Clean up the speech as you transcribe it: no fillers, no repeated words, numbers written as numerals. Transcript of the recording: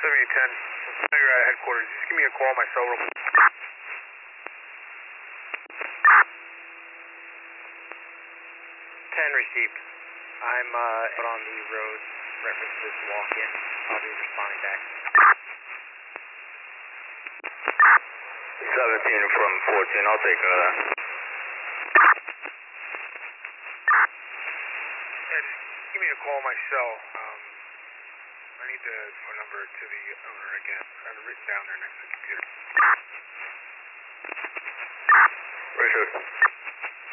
7810. Now you're at headquarters. Just give me a call on my cell real quick. 10 received. I'm out on the road, reference this walk-in. I'll be responding back. 17 from 14, I'll take care of that. Yeah, just give me a call on my cell. I need the phone number to the owner again. I have it written down there next to the computer. Richard.